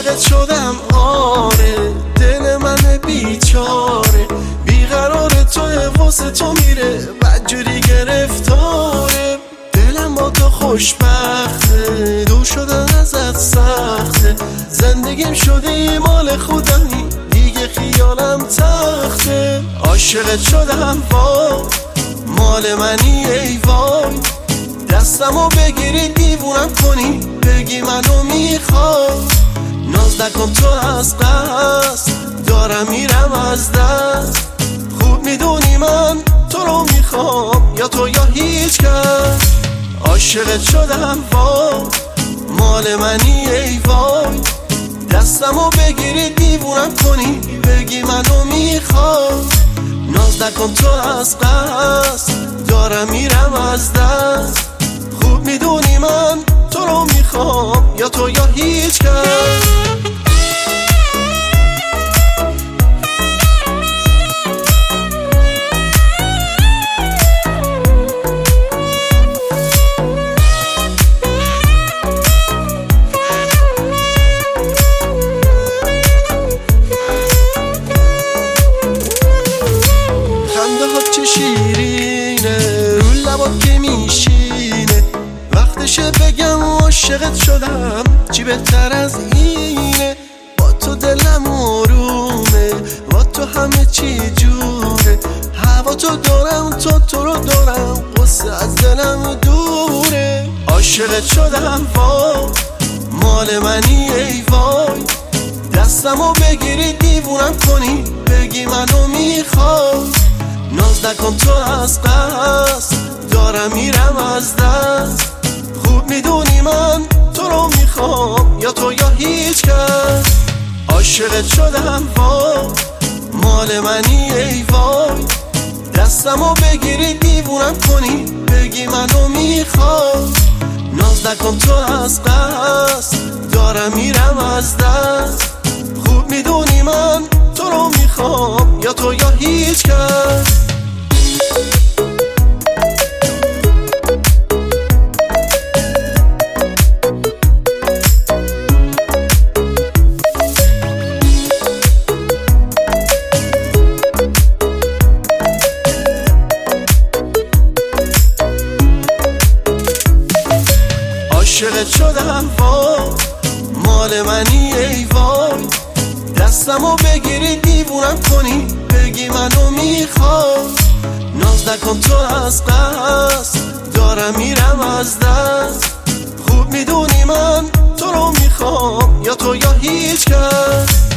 عاشقت شدم آره، دل من بیچاره بیقرار توه، واسه تو میره بدجوری گرفتاره. دلم با تو خوشبخته، دور شدن ازت سخته، زندگیم شدی مال خودمی دیگه خیالم تخته. عاشقت شدم وای، مال منی ای وای، دستمو بگیری دیوونم کنی بگی منو میخوای. ناز نکن تو از قصد دارم میرم از دست، خوب میدونی من تو رو میخوام یا تو یا هیچ کس. عاشقت شدم وای، مال منی ای وای، دستمو بگیری دیوونم کنی بگی منو میخوای. ناز نکن تو از قصد دارم میرم از دست، خوب میدونی من تو رو میخوام یا تو یا هیچ کس. شیرینه رو لبات که میشینه، وقتشه بگم عاشقت شدم چی بهتر از اینه. با تو دلم آرومه، با تو همه چی جوره، هوا تو دارم تو رو دارم، قصه از دلم دوره. عاشقت شدم وای، مال منی ای وای، دستمو بگیری دیوونم کنی بگی منو میخوای. ناز نکن تو از قصد دارم میرم از دست، خوب میدونی من تو رو میخوام یا تو یا هیچ کس. عاشقت شدم وای، مال منی ای وای، دستمو بگیری دیوونم کنی بگی منو میخوای. ناز نکن تو از قصد دارم میرم از دست، خوب میدونی من تو رو میخوام یا تو یا هیچ کس. عاشقت شدم وای، مال منی ای وای، دستمو بگیری دیوونم کنی بگی منو میخوای. ناز نکن تو از قصد دارم میرم از دست، خوب میدونی من تو رو میخوام یا تو یا هیچ کس.